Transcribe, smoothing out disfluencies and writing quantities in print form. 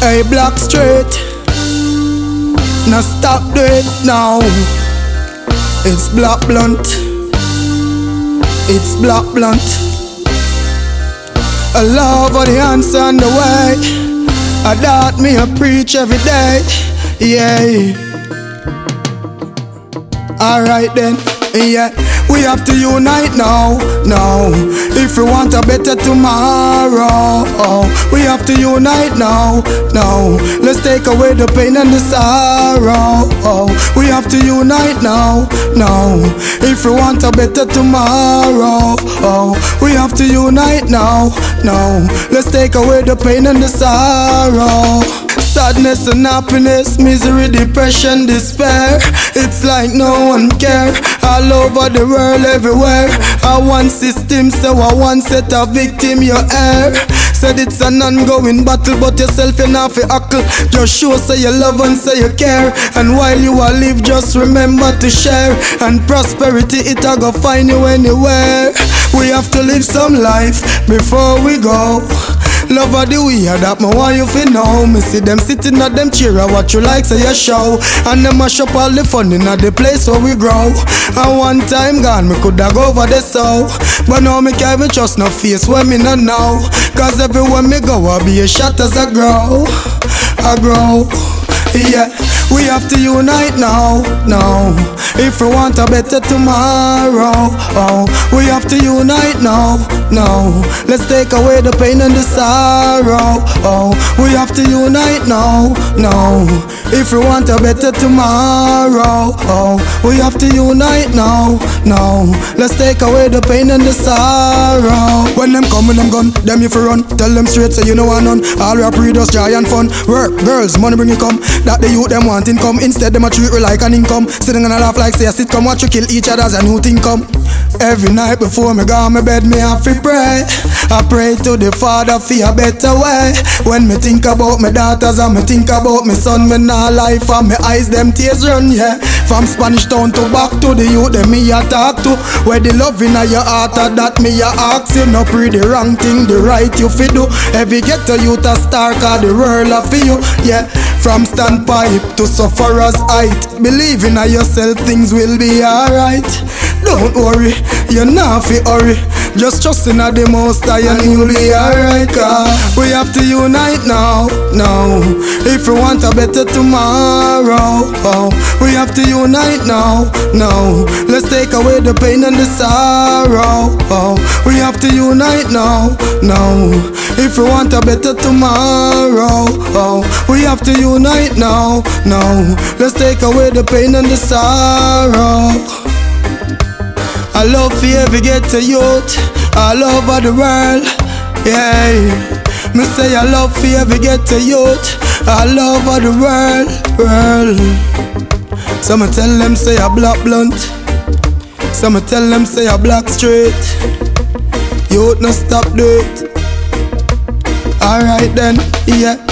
Hey, Black Straight, now stop do it now. It's Black Blunt. It's Black Blunt. I love all the answer on the way. I doubt me, I preach every day. Yeah. Alright then, yeah. We have to unite now, if we want a better tomorrow. We have to unite now, let's take away the pain and the sorrow. We have to unite now, if we want a better tomorrow. We have to unite now, let's take away the pain and the sorrow. Sadness and happiness, misery, depression, despair. It's like no one care. All over the world, everywhere. I want system, so I want set a victim your air. Said it's an ongoing battle, but yourself you're not fi huckle. Just show say you love and say you care. And while you are live, just remember to share. And prosperity, it a go find you anywhere. We have to live some life before we go. Love of the way that me want you fi know. Me see them sitting at them chair, I watch you like say you show. And them mash up all the fun in the place where we grow. And one time gone, me coulda go over the soul. But now me can't even trust no face when me not know. Cause everywhere me go, I be a shot as I grow. Yeah, we have to unite now, if we want a better tomorrow. We have to unite now, let's take away the pain and the sorrow. We have to unite now, if we want a better tomorrow. We have to unite now, let's take away the pain and the sorrow. When them come with them gun, them if you run, tell them straight so you know I none. All rap readers, joy and fun. Work, girls, money bring you come. That the youth them want income. Instead them a treat you like an income. Sitting and a laugh like say a sitcom. Watch you kill each other as a new thing come. Every night before me go on my bed, me have to pray. I pray to the Father for a better way. When me think about my daughters and me think about my son, me nah life and my eyes them tears run, yeah. From Spanish town to back to the youth them me a talk to. Where the love in your heart that me a ask you. No pre the wrong thing, the right you fi do. Every ghetto youth a star cause the world a for you, yeah. From standpipe to sufferer's height, believe in yourself, things will be alright. Don't worry, you're not fi hurry. Just trust in the Most High and you'll be alright. We have to unite now, if we want a better tomorrow. We have to unite now, let's take away the pain and the sorrow. We have to unite now, if we want a better tomorrow. We have to unite now, let's take away the pain and the sorrow. I love for every ghetto youth all over the world, yeah. Me say I love for every ghetto youth all over the world. So me tell them say I Black Blunt. So me tell them say I Black Straight. Youth no stop do it. Alright then, yeah.